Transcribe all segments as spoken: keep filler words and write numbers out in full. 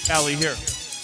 Allie here.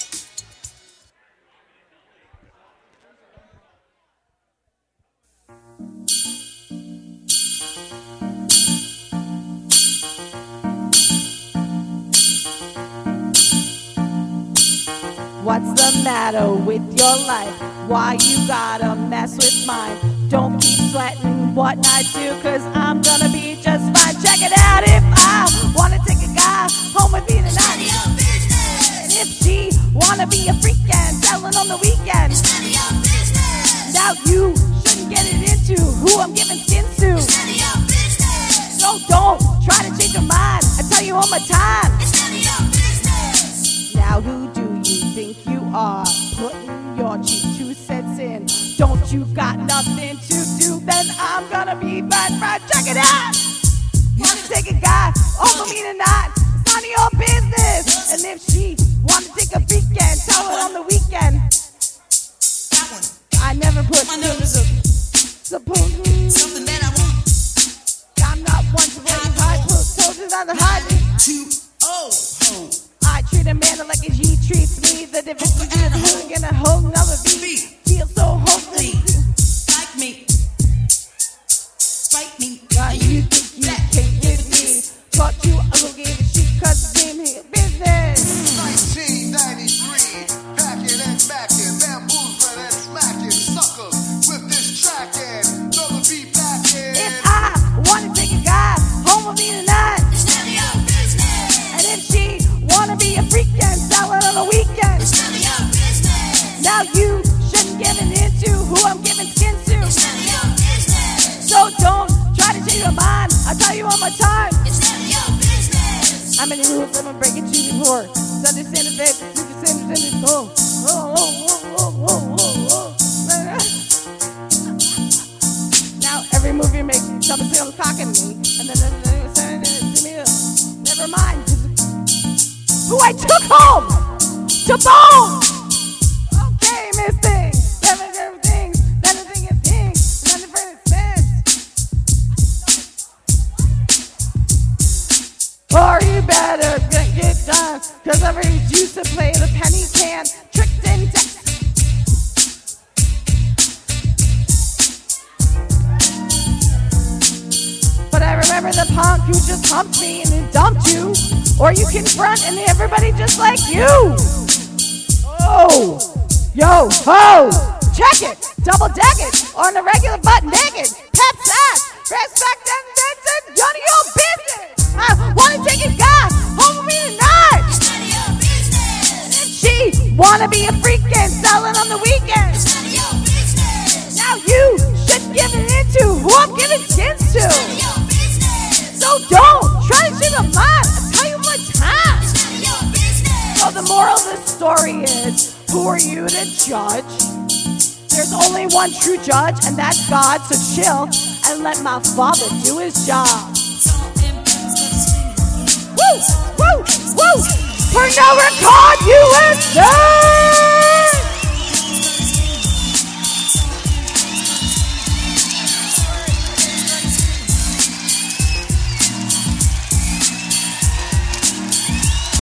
What's the matter with your life? Why you gotta mess with mine? Don't keep sweating what I do, cause I'm gonna be just fine. Check it out, if I wanna take a guy home with me tonight, and if she wanna be a freak and selling on the weekend, now you shouldn't get it into who I'm giving skin to. So don't try to change your mind, I tell you one more time. Now who do you think you are, putting your cheap two cents in? Don't you got nothing to do? Then I'm gonna be fine, fine. Check it out. Wanna take a guy over me tonight? It's none of your business. And if she wanna take a weekend, tell her on the weekend. I never put my nose suppose something that I want. I'm not one to raise high, put soldiers on the high. Two oh oh. I treat a man like a G treats me. The difference between a hook and a whole nother beat. Feel so hopefully like me, spite me. Why you think you came with me? Thought you a little gave a shit cause it's in here business. nineteen ninety-three, packing and smacking, bamboozling and smacking suckers with this track and another beat back in. If I wanna take a guy home with me tonight, It's none of your business. and if she wanna be a freak and sell it on the weekend, It's none of your business. now you shouldn't give it into who I'm giving skin to. It's none of your business. So don't try to change your mind, I'll tell you one more time. It's none of your business. How many rules am I breaking to you before? Understand the bed, understand the oh, oh, oh, oh, oh, oh, oh. Now every move you make, somebody's still talking to me, and then they're saying to me, never mind, who I took home to bone. Okay, Miss Thing, seven different things, then the thing is things, then the different things. Or you better get, get done, cause I already used to play the penny can, tricked and decked. But I remember the punk who just humped me and then dumped you. Or you confront and everybody just like you. Oh, yo, ho, check it, double deck it, on the regular butt naked, pep sass, respect and that's none of your business. I wanna take a guy home with me tonight. It's none of your business. If she wanna be a freak and sell it on the weekend, It's none of your business. now you should give it into who I'm giving skins It's none to. of your business. So don't try to change my mind. I'll tell you one more time. It's none of your business. So the moral of the story is, who are you to judge? There's only one true judge, and that's God. So chill and let my Father do his job. Woo, woo, woo. For no record, U S A.